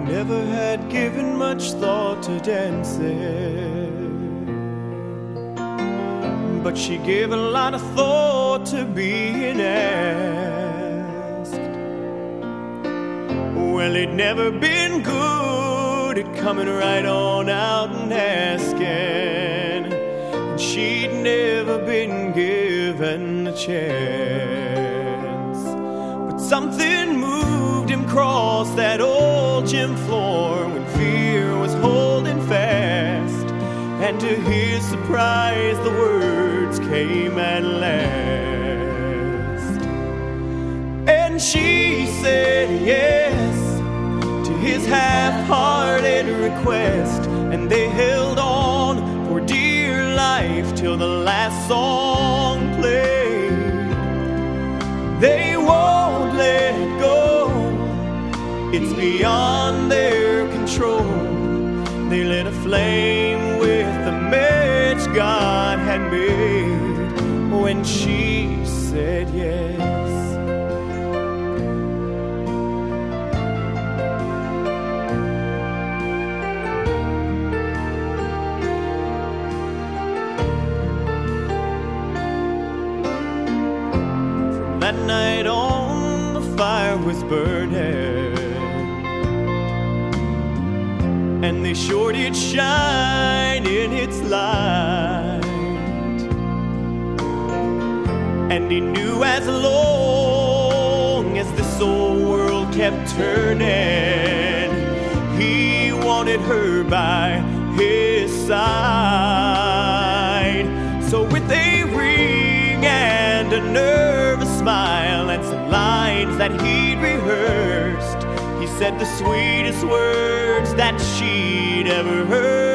never had given much thought to dancing, but she gave a lot of thought to being asked. Well, it'd never been good at coming right on out and asking, and she'd never been given a chance. But something moved him across that old gym floor when fear was holding fast, and to his surprise the words came at last. And she said yes to his half-hearted request, and they held on for dear life till the last song played. They won't let go, it's beyond their control. They lit a flame with the match God had made when she said yes. From that night on, the fire was burning, and they sure did shine in its light. And he knew as long as this old world kept turning, he wanted her by his side. So with a ring and a nervous smile and some lines that he'd rehearsed, he said the sweetest words that she'd ever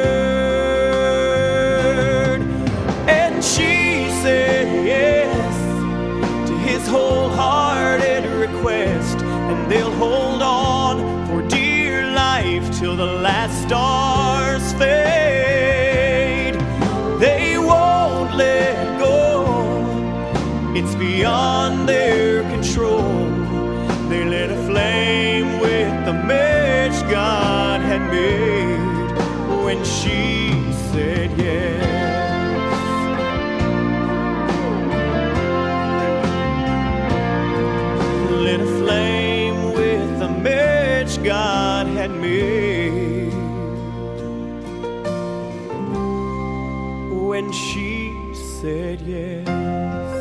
heard. And she said yes to his wholehearted request, and they'll hold on for dear life till the last stars fade. They won't let go, it's beyond their control. They lit a flame with the match God had made when she said yes. Lit a flame with the match God had made when she said yes.